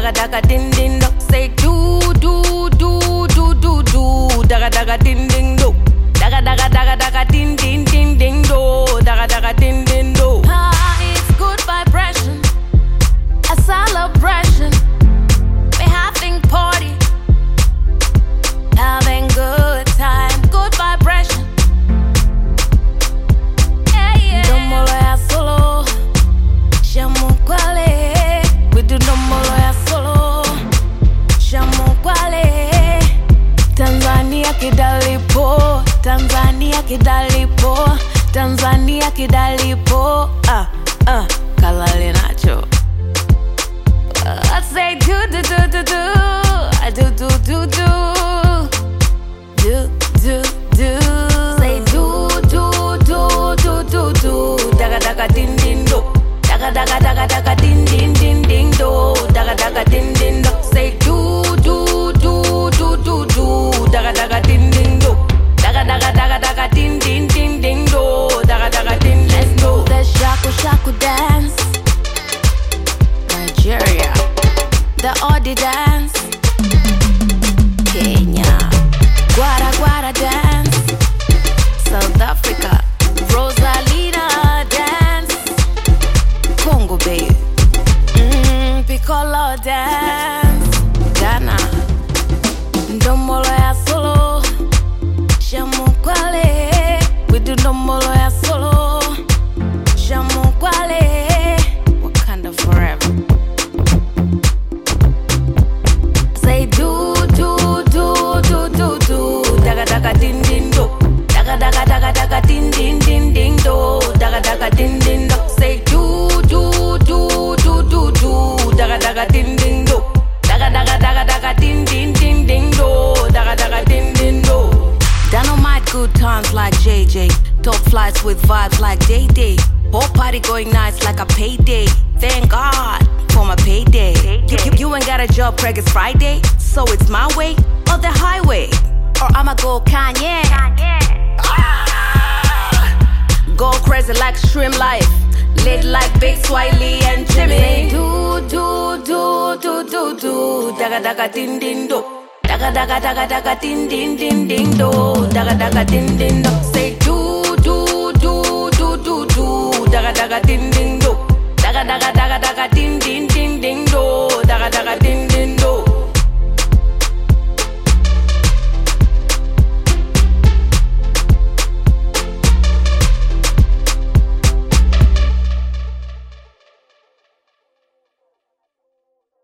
daga daga din din do. Say do do do do do do. Daga daga din din do. Daga daga daga daga din din din din do. Daga daga din din do. It's good vibration, a celebration. We having party, having good time, good vibration. Yeah yeah. Domolo ya solo, shamu kwale. We do domolo ya solo, shamu kwale. Tanzania kidalipo, Tanzania kidalipo, Tanzania kidalipo. Kalale nacho. I say do do do do do, I do do do do, do do do. Say do do do do do do. Daga daga din din do. Daga daga daga daga din din din din do. Daga daga din din do. Say do do do do do do. Daga daga din din do. Daga daga daga daga din din din din do. Daga daga din. Let's do the shaku shaku dance. Nigeria, the Odi dance. Kenya, Guara Guara dance. South Africa, Rosalina dance. Congo babe, Piccolo dance. Ghana, Ndomolo ya solo, shamu kwale. We do Ndomolo ya solo, shamu kwale. Wakanda forever. Say do do do do do do. Daga daga din din do. Daga daga daga daga din din din din do. Daga daga din din do. Say do do do do do do. Daga daga din din do. Daga daga daga daga din din din din do. Daga daga din din do. Dynamite good times like JJ. Top flights with vibes like Day Day. Whole party going nice like a payday. Thank God for my payday. You ain't got a job, Craig, it's Friday. So it's my way or the highway. Or I'ma go Kanye. Go crazy like Stream Life. Lit like Big Swiley and Jimmy. Do do do do do do. Daga daga din din do. Daga daga daga daga din din din din do. Daga daga din din do. Say do do do do do do. Daga daga din din do. Daga daga daga daga din din